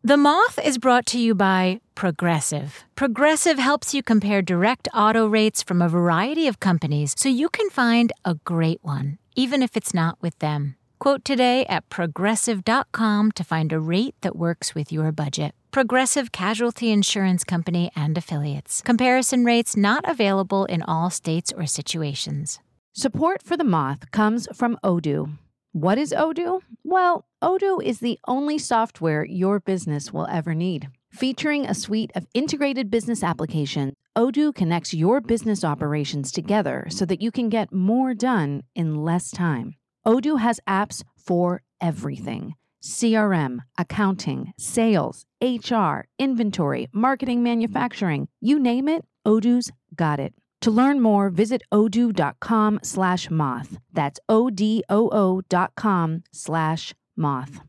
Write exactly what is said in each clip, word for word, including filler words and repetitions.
The Moth is brought to you by Progressive. Progressive helps you compare direct auto rates from a variety of companies so you can find a great one, even if it's not with them. Quote today at progressive dot com to find a rate that works with your budget. Progressive Casualty Insurance Company and Affiliates. Comparison rates not available in all states or situations. Support for The Moth comes from Odoo. What is Odoo? Well, Odoo is the only software your business will ever need. Featuring a suite of integrated business applications, Odoo connects your business operations together so that you can get more done in less time. Odoo has apps for everything: C R M, accounting, sales, H R, inventory, marketing, manufacturing. You name it, Odoo's got it. To learn more, visit odoo.com slash moth. That's O-D-O-O dot com slash moth.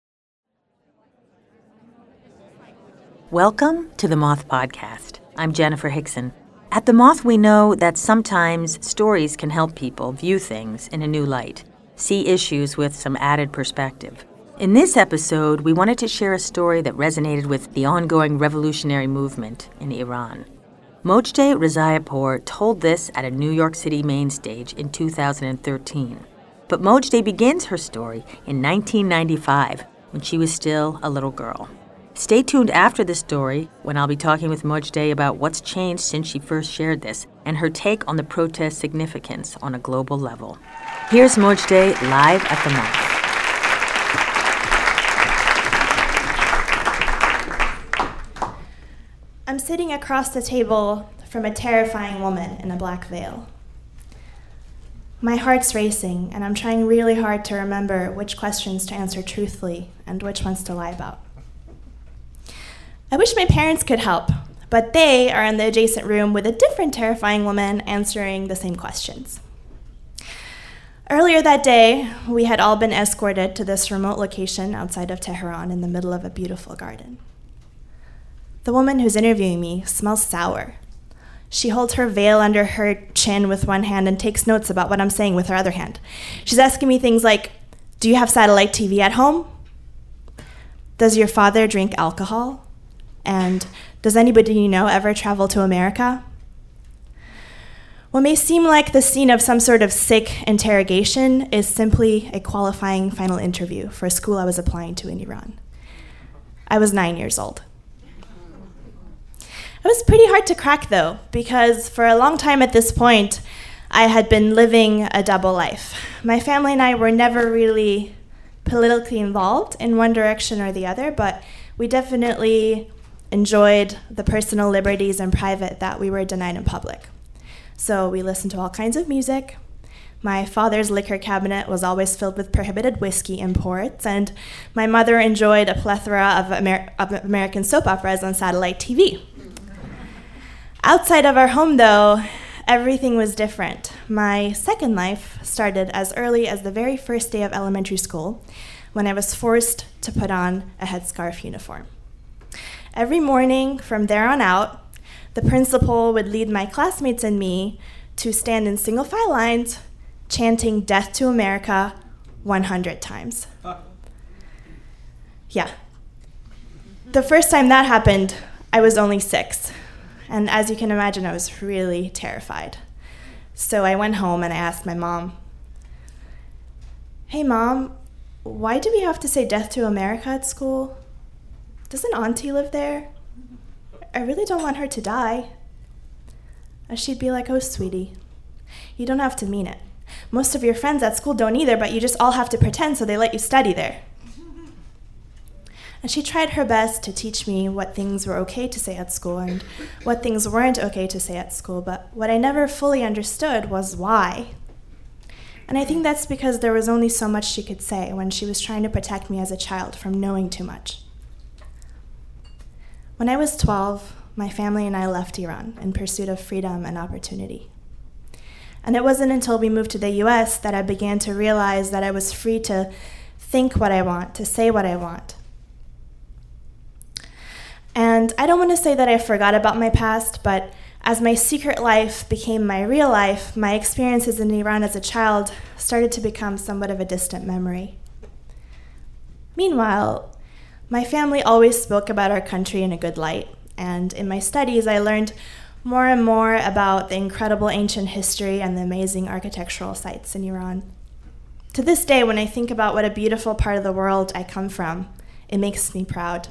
Welcome to the Moth Podcast. I'm Jennifer Hickson. At the Moth, we know that sometimes stories can help people view things in a new light, see issues with some added perspective. In this episode, we wanted to share a story that resonated with the ongoing revolutionary movement in Iran. Mojdeh Rezaipour told this at a New York City main stage in two thousand thirteen. But Mojdeh begins her story in nineteen ninety-five, when she was still a little girl. Stay tuned after the story, when I'll be talking with Mojdeh about what's changed since she first shared this, and her take on the protest's significance on a global level. Here's Mojdeh live at the Moth. I'm sitting across the table from a terrifying woman in a black veil. My heart's racing, and I'm trying really hard to remember which questions to answer truthfully and which ones to lie about. I wish my parents could help, but they are in the adjacent room with a different terrifying woman answering the same questions. Earlier that day, we had all been escorted to this remote location outside of Tehran in the middle of a beautiful garden. The woman who's interviewing me smells sour. She holds her veil under her chin with one hand and takes notes about what I'm saying with her other hand. She's asking me things like, do you have satellite T V at home? Does your father drink alcohol? And does anybody you know ever travel to America? What may seem like the scene of some sort of sick interrogation is simply a qualifying final interview for a school I was applying to in Iran. I was nine years old. It was pretty hard to crack, though, because for a long time at this point, I had been living a double life. My family and I were never really politically involved in one direction or the other, but we definitely enjoyed the personal liberties and private that we were denied in public. So we listened to all kinds of music. My father's liquor cabinet was always filled with prohibited whiskey imports, and my mother enjoyed a plethora of, Amer- of American soap operas on satellite T V. Outside of our home, though, everything was different. My second life started as early as the very first day of elementary school, when I was forced to put on a headscarf uniform. Every morning from there on out, the principal would lead my classmates and me to stand in single file lines, chanting "Death to America" one hundred times. Yeah. The first time that happened, I was only six. And as you can imagine, I was really terrified. So I went home and I asked my mom, hey, Mom, why do we have to say "Death to America" at school? Doesn't Auntie live there? I really don't want her to die. And she'd be like, oh, sweetie, you don't have to mean it. Most of your friends at school don't either, but you just all have to pretend so they let you study there. And she tried her best to teach me what things were okay to say at school and what things weren't okay to say at school, but what I never fully understood was why. And I think that's because there was only so much she could say when she was trying to protect me as a child from knowing too much. When I was twelve, my family and I left Iran in pursuit of freedom and opportunity. And it wasn't until we moved to the U S that I began to realize that I was free to think what I want, to say what I want. And I don't want to say that I forgot about my past, but as my secret life became my real life, my experiences in Iran as a child started to become somewhat of a distant memory. Meanwhile, My family always spoke about our country in a good light, and in my studies I learned more and more about the incredible ancient history and the amazing architectural sites in Iran. To this day, when I think about what a beautiful part of the world I come from, it makes me proud.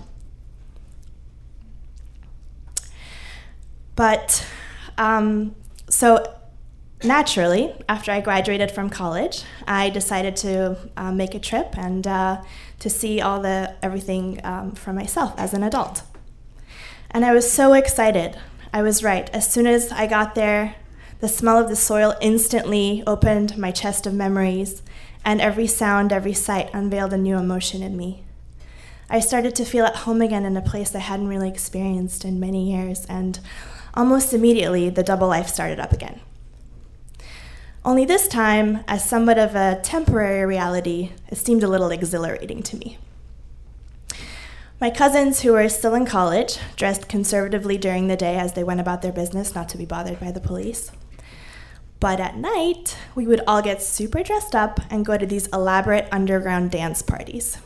But, um, so naturally, after I graduated from college, I decided to uh, make a trip and uh, to see all the everything um, for myself as an adult. And I was so excited. I was right. As soon as I got there, the smell of the soil instantly opened my chest of memories, and every sound, every sight unveiled a new emotion in me. I started to feel at home again in a place I hadn't really experienced in many years, and almost immediately, the double life started up again. Only this time, as somewhat of a temporary reality, it seemed a little exhilarating to me. My cousins, who were still in college, dressed conservatively during the day as they went about their business, not to be bothered by the police. But at night, we would all get super dressed up and go to these elaborate underground dance parties.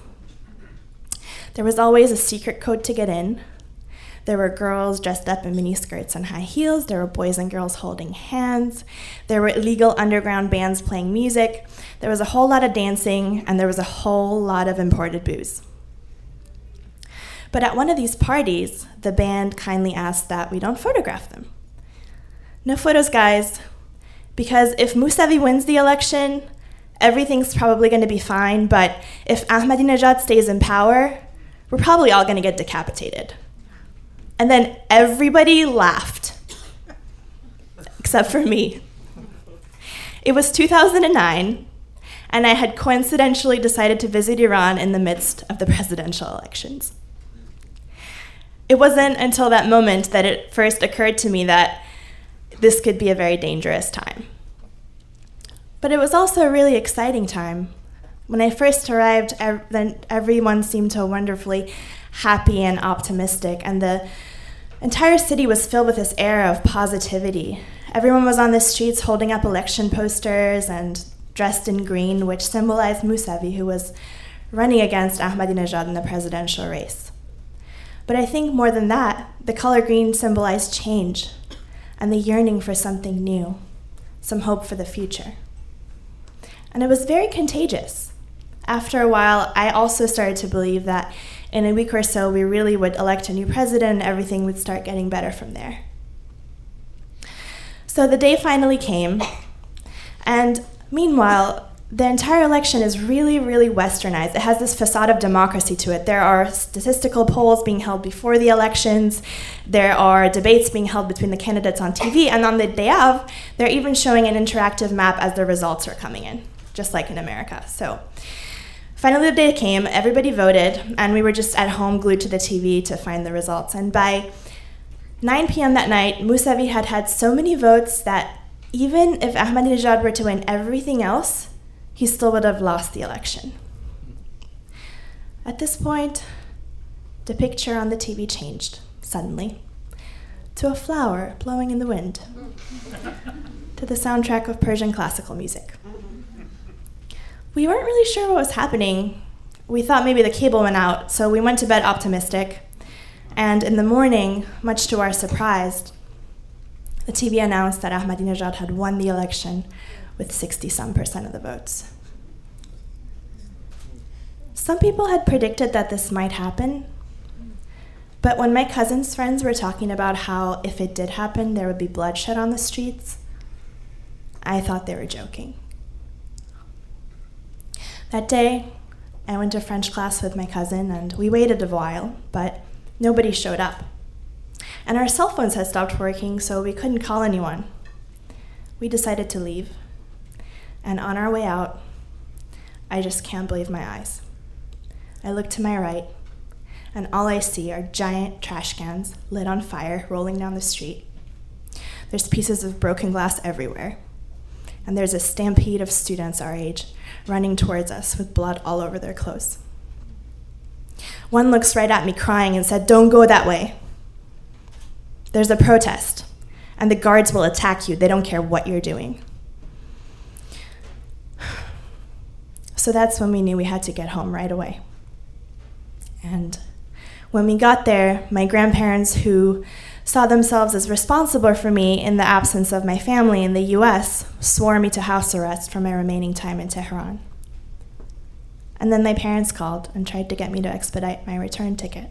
There was always a secret code to get in. There were girls dressed up in miniskirts and high heels. There were boys and girls holding hands. There were illegal underground bands playing music. There was a whole lot of dancing, and there was a whole lot of imported booze. But at one of these parties, the band kindly asked that we don't photograph them. No photos, guys, because if Mousavi wins the election, everything's probably going to be fine, but if Ahmadinejad stays in power, we're probably all going to get decapitated. And then everybody laughed, except for me. It was two thousand nine, and I had coincidentally decided to visit Iran in the midst of the presidential elections. It wasn't until that moment that it first occurred to me that this could be a very dangerous time. But it was also a really exciting time. When I first arrived, ev- then everyone seemed so wonderfully happy and optimistic, and the entire city was filled with this air of positivity. Everyone was on the streets holding up election posters and dressed in green, which symbolized Mousavi, who was running against Ahmadinejad in the presidential race. But I think more than that, the color green symbolized change and the yearning for something new, some hope for the future. And it was very contagious. After a while, I also started to believe that in a week or so, we really would elect a new president and everything would start getting better from there. So the day finally came, and meanwhile, the entire election is really, really westernized. It has this facade of democracy to it. There are statistical polls being held before the elections. There are debates being held between the candidates on T V. And on the day of, they're even showing an interactive map as the results are coming in, just like in America. So finally the day came, everybody voted, and we were just at home glued to the T V to find the results. And by nine p.m. that night, Mousavi had had so many votes that even if Ahmadinejad were to win everything else, he still would have lost the election. At this point, the picture on the T V changed, suddenly, to a flower blowing in the wind, to the soundtrack of Persian classical music. We weren't really sure what was happening. We thought maybe the cable went out, so we went to bed optimistic. And in the morning, much to our surprise, the T V announced that Ahmadinejad had won the election with sixty-some percent of the votes. Some people had predicted that this might happen, but when my cousin's friends were talking about how if it did happen, there would be bloodshed on the streets, I thought they were joking. That day, I went to French class with my cousin, and we waited a while, but nobody showed up. And our cell phones had stopped working, so we couldn't call anyone. We decided to leave. And on our way out, I just can't believe my eyes. I look to my right, and all I see are giant trash cans lit on fire rolling down the street. There's pieces of broken glass everywhere, and there's a stampede of students our age running towards us with blood all over their clothes. One looks right at me crying and said, "Don't go that way. There's a protest, and the guards will attack you. They don't care what you're doing." So that's when we knew we had to get home right away. And when we got there, my grandparents, who saw themselves as responsible for me in the absence of my family in the U S, swore me to house arrest for my remaining time in Tehran. And then my parents called and tried to get me to expedite my return ticket.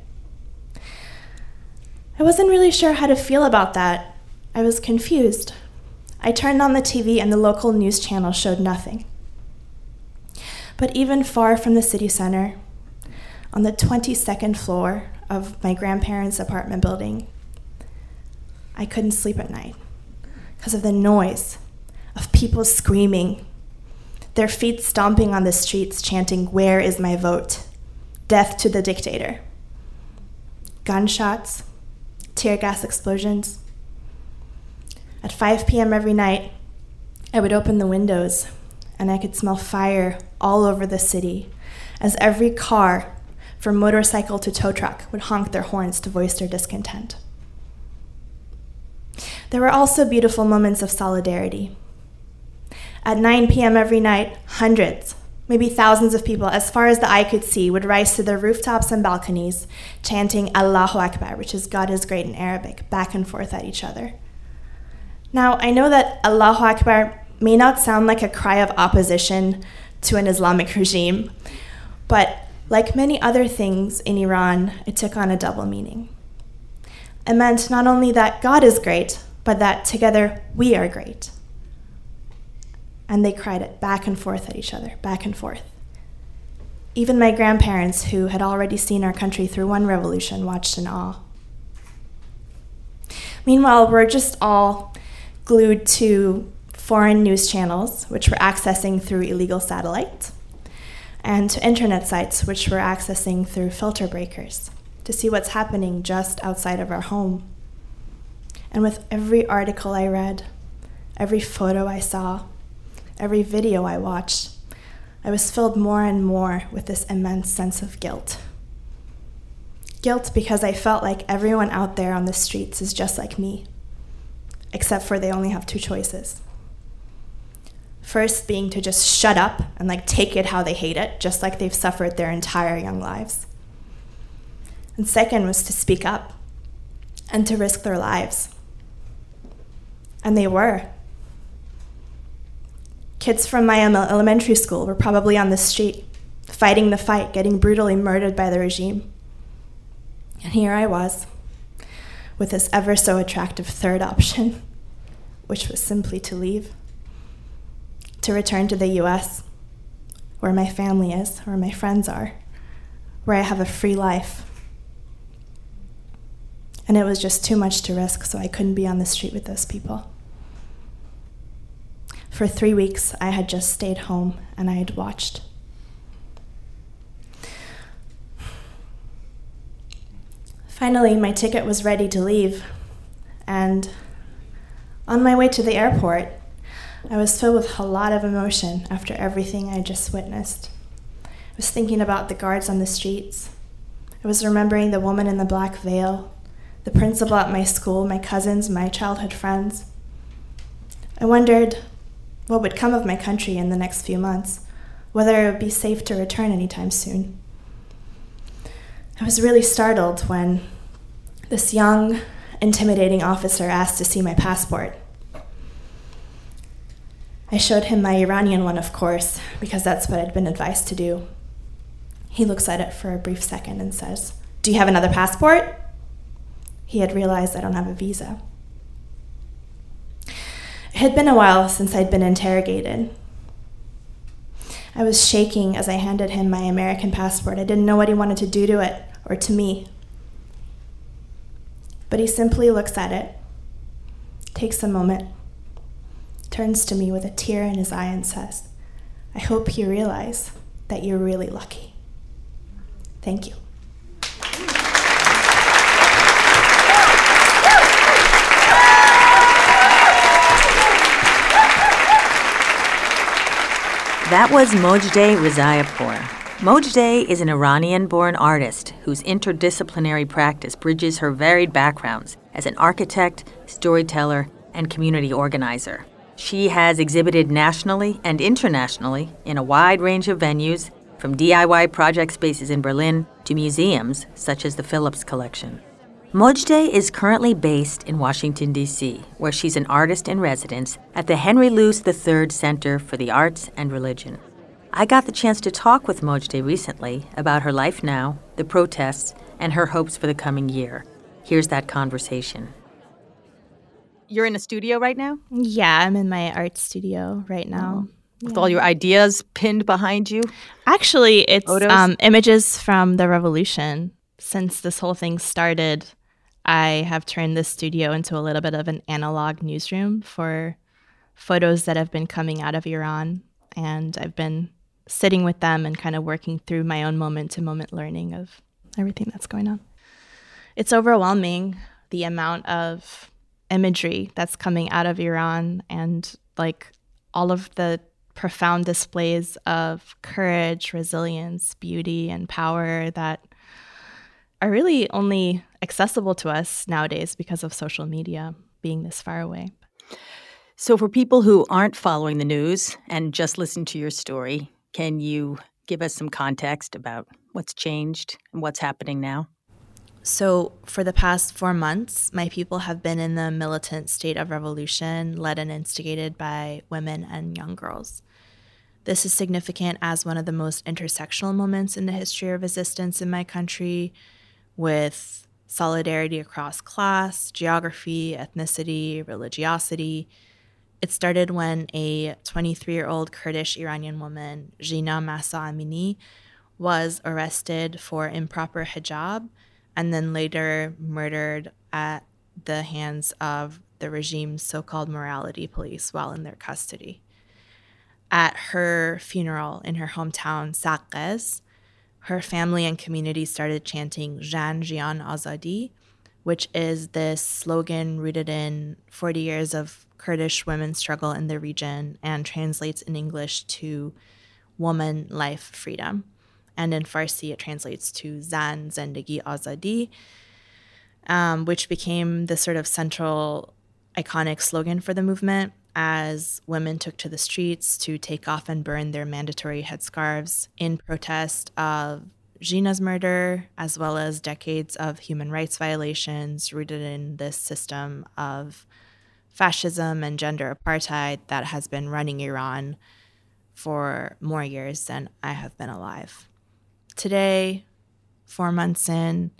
I wasn't really sure how to feel about that. I was confused. I turned on the T V and the local news channel showed nothing. But even far from the city center, on the twenty-second floor of my grandparents' apartment building, I couldn't sleep at night because of the noise of people screaming, their feet stomping on the streets, chanting, "Where is my vote? Death to the dictator." Gunshots, tear gas explosions. At five p.m. every night, I would open the windows and I could smell fire all over the city as every car, from motorcycle to tow truck, would honk their horns to voice their discontent. There were also beautiful moments of solidarity. At nine p.m. every night, hundreds, maybe thousands of people, as far as the eye could see, would rise to their rooftops and balconies, chanting Allahu Akbar, which is God is great in Arabic, back and forth at each other. Now, I know that Allahu Akbar may not sound like a cry of opposition to an Islamic regime, but like many other things in Iran, it took on a double meaning. It meant not only that God is great, but that together we are great. And they cried it back and forth at each other, back and forth. Even my grandparents, who had already seen our country through one revolution, watched in awe. Meanwhile, we're just all glued to foreign news channels, which we're accessing through illegal satellite, and to internet sites, which we're accessing through filter breakers, to see what's happening just outside of our home. And with every article I read, every photo I saw, every video I watched, I was filled more and more with this immense sense of guilt. Guilt because I felt like everyone out there on the streets is just like me, except for they only have two choices. First being to just shut up and like take it how they hate it, just like they've suffered their entire young lives. And second was to speak up and to risk their lives. And they were. Kids from my elementary school were probably on the street, fighting the fight, getting brutally murdered by the regime. And here I was, with this ever so attractive third option, which was simply to leave, to return to the U S, where my family is, where my friends are, where I have a free life. And it was just too much to risk, so I couldn't be on the street with those people. For three weeks, I had just stayed home and I had watched. Finally, my ticket was ready to leave, and on my way to the airport, I was filled with a lot of emotion after everything I just witnessed. I was thinking about the guards on the streets. I was remembering the woman in the black veil, the principal at my school, my cousins, my childhood friends. I wondered what would come of my country in the next few months, whether it would be safe to return anytime soon. I was really startled when this young, intimidating officer asked to see my passport. I showed him my Iranian one, of course, because that's what I'd been advised to do. He looks at it for a brief second and says, "Do you have another passport?" He had realized I don't have a visa. It had been a while since I'd been interrogated. I was shaking as I handed him my American passport. I didn't know what he wanted to do to it or to me. But he simply looks at it, takes a moment, turns to me with a tear in his eye and says, "I hope you realize that you're really lucky." Thank you. That was Mojdeh Rizaipour. Mojdeh is an Iranian-born artist whose interdisciplinary practice bridges her varied backgrounds as an architect, storyteller, and community organizer. She has exhibited nationally and internationally in a wide range of venues, from D I Y project spaces in Berlin to museums such as the Phillips Collection. Mojdeh is currently based in Washington, D C, where she's an artist in residence at the Henry Luce the third Center for the Arts and Religion. I got the chance to talk with Mojdeh recently about her life now, the protests, and her hopes for the coming year. Here's that conversation. You're in a studio right now? Yeah, I'm in my art studio right now. Oh. With yeah. all your ideas pinned behind you? Actually, it's um, images from the revolution. Since this whole thing started, I have turned this studio into a little bit of an analog newsroom for photos that have been coming out of Iran. And I've been sitting with them and kind of working through my own moment-to-moment learning of everything that's going on. It's overwhelming, the amount of imagery that's coming out of Iran and like all of the profound displays of courage, resilience, beauty, and power that are really only accessible to us nowadays because of social media being this far away. So for people who aren't following the news and just listen to your story, can you give us some context about what's changed and what's happening now? So for the past four months, my people have been in the militant state of revolution led and instigated by women and young girls. This is significant as one of the most intersectional moments in the history of resistance in my country, with solidarity across class, geography, ethnicity, religiosity. It started when a twenty-three-year-old Kurdish Iranian woman, Jina Mahsa Amini, was arrested for improper hijab and then later murdered at the hands of the regime's so-called morality police while in their custody. At her funeral in her hometown, Saqqez, her family and community started chanting Jan Jian Azadi, which is this slogan rooted in forty years of Kurdish women's struggle in the region and translates in English to woman, life, freedom. And in Farsi, it translates to Zan, Zendagi, Azadi, um, which became the sort of central iconic slogan for the movement as women took to the streets to take off and burn their mandatory headscarves in protest of Jina's murder, as well as decades of human rights violations rooted in this system of fascism and gender apartheid that has been running Iran for more years than I have been alive. Today, four months in,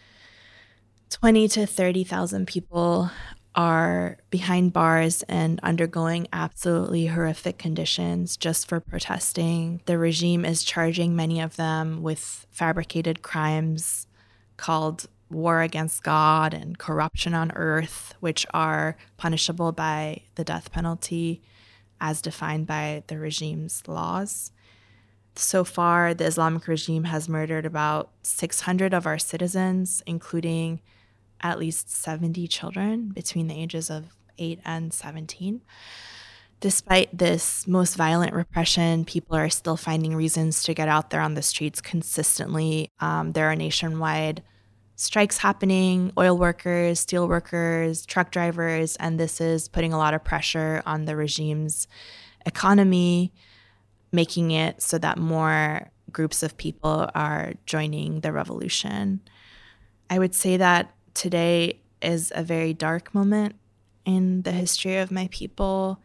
twenty to thirty thousand people are behind bars and undergoing absolutely horrific conditions just for protesting. The regime is charging many of them with fabricated crimes called war against God and corruption on earth, which are punishable by the death penalty as defined by the regime's laws. So far, the Islamic regime has murdered about six hundred of our citizens, including at least seventy children between the ages of eight and seventeen. Despite this most violent repression, people are still finding reasons to get out there on the streets consistently. Um, there are nationwide strikes happening, oil workers, steel workers, truck drivers, and this is putting a lot of pressure on the regime's economy, making it so that more groups of people are joining the revolution. I would say that today is a very dark moment in the history of my people,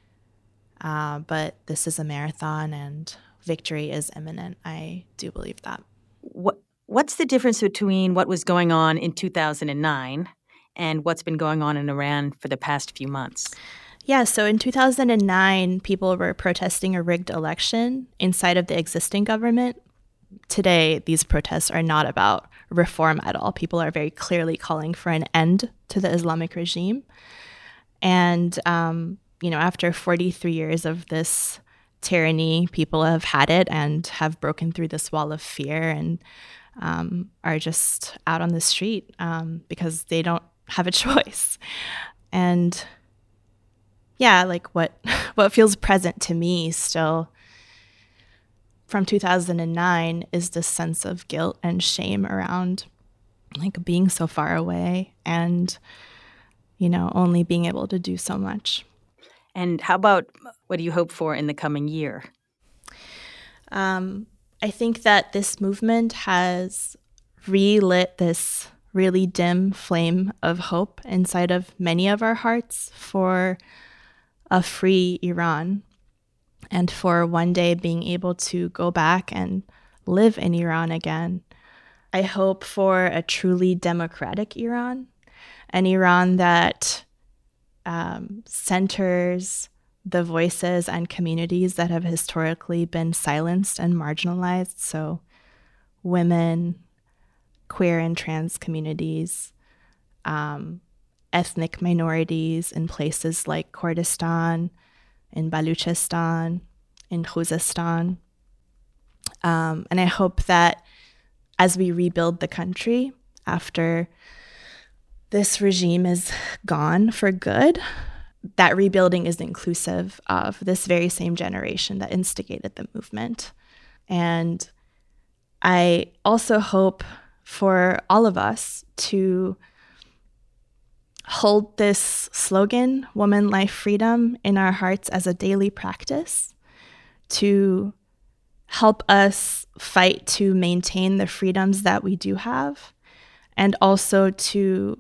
uh, but this is a marathon and victory is imminent. I do believe that. What What's the difference between what was going on in two thousand nine and what's been going on in Iran for the past few months? Yeah, so in two thousand nine, people were protesting a rigged election inside of the existing government. Today, these protests are not about reform at all. People are very clearly calling for an end to the Islamic regime. And, um, you know, after forty-three years of this tyranny, people have had it and have broken through this wall of fear and um, are just out on the street um, because they don't have a choice. And yeah, like what what feels present to me still from two thousand nine is this sense of guilt and shame around like being so far away and, you know, only being able to do so much. And how about what do you hope for in the coming year? Um, I think that this movement has relit this really dim flame of hope inside of many of our hearts for a free Iran and for one day being able to go back and live in Iran again. I hope for a truly democratic Iran, an Iran that um, centers the voices and communities that have historically been silenced and marginalized. So women, queer and trans communities, um, ethnic minorities in places like Kurdistan, in Baluchistan, in Khuzestan. Um, and I hope that as we rebuild the country after this regime is gone for good, that rebuilding is inclusive of this very same generation that instigated the movement. And I also hope for all of us to hold this slogan, Woman, Life, Freedom, in our hearts as a daily practice, to help us fight to maintain the freedoms that we do have, and also to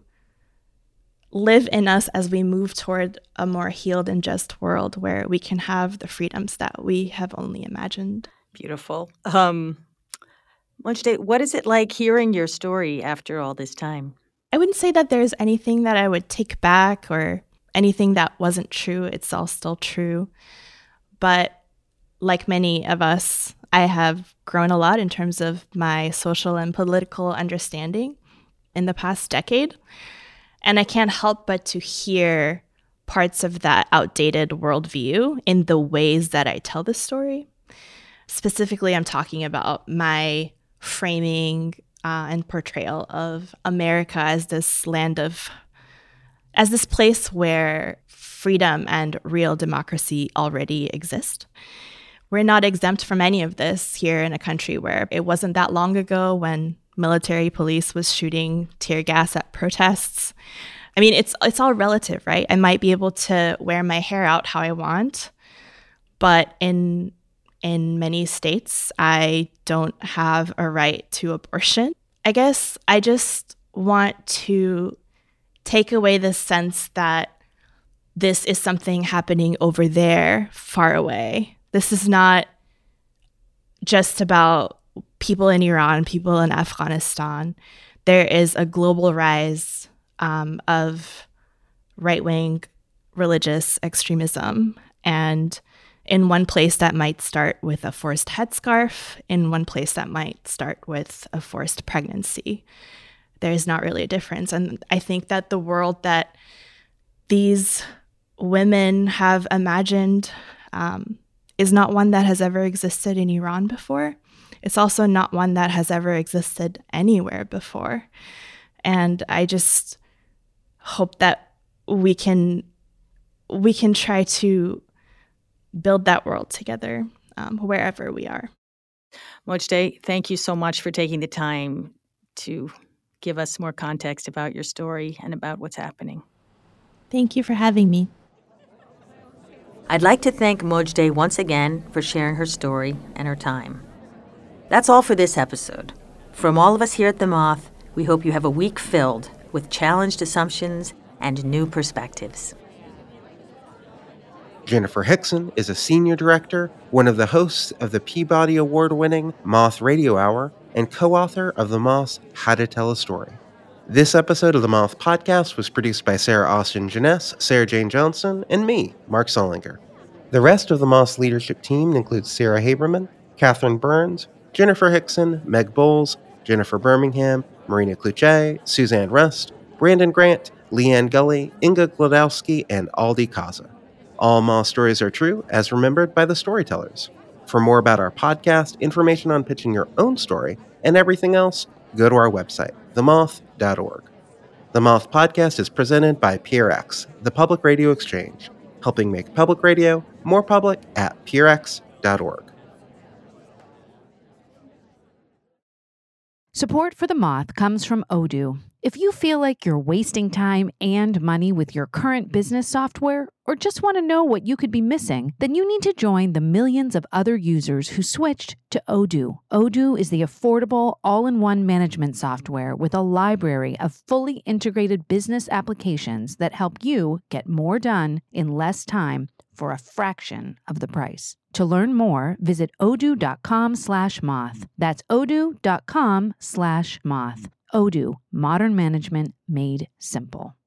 live in us as we move toward a more healed and just world where we can have the freedoms that we have only imagined. Beautiful. Um, Mojde, what is it like hearing your story after all this time? I wouldn't say that there's anything that I would take back or anything that wasn't true. It's all still true. But like many of us, I have grown a lot in terms of my social and political understanding in the past decade. And I can't help but to hear parts of that outdated worldview in the ways that I tell this story. Specifically, I'm talking about my framing uh, and portrayal of America as this land of, as this place where freedom and real democracy already exist. We're not exempt from any of this here in a country where it wasn't that long ago when military police was shooting tear gas at protests. I mean, it's it's all relative, right? I might be able to wear my hair out how I want, but in in many states, I don't have a right to abortion. I guess I just want to take away the sense that this is something happening over there, far away. This is not just about people in Iran, people in Afghanistan. There is a global rise um, of right-wing religious extremism. And in one place that might start with a forced headscarf, in one place that might start with a forced pregnancy. There is not really a difference. And I think that the world that these women have imagined um, is not one that has ever existed in Iran before. It's also not one that has ever existed anywhere before. And I just hope that we can we can try to build that world together um, wherever we are. Mojde, thank you so much for taking the time to give us more context about your story and about what's happening. Thank you for having me. I'd like to thank Mojde once again for sharing her story and her time. That's all for this episode. From all of us here at The Moth, we hope you have a week filled with challenged assumptions and new perspectives. Jennifer Hickson is a senior director, one of the hosts of the Peabody Award-winning Moth Radio Hour, and co-author of The Moth's How to Tell a Story. This episode of The Moth Podcast was produced by Sarah Austin Jeunesse, Sarah Jane Johnson, and me, Mark Solinger. The rest of The Moth's leadership team includes Sarah Haberman, Catherine Burns, Jennifer Hickson, Meg Bowles, Jennifer Birmingham, Marina Kluche, Suzanne Rust, Brandon Grant, Leanne Gully, Inga Glodowski, and Aldi Kaza. All Moth stories are true, as remembered by the storytellers. For more about our podcast, information on pitching your own story, and everything else, go to our website, the moth dot org. The Moth Podcast is presented by P R X, the Public Radio Exchange, helping make public radio more public at p r x dot org. Support for The Moth comes from Odoo. If you feel like you're wasting time and money with your current business software, or just want to know what you could be missing, then you need to join the millions of other users who switched to Odoo. Odoo is the affordable, all-in-one management software with a library of fully integrated business applications that help you get more done in less time for a fraction of the price. To learn more, visit odoo.com slash moth. That's odoo.com slash moth. Odoo, modern management made simple.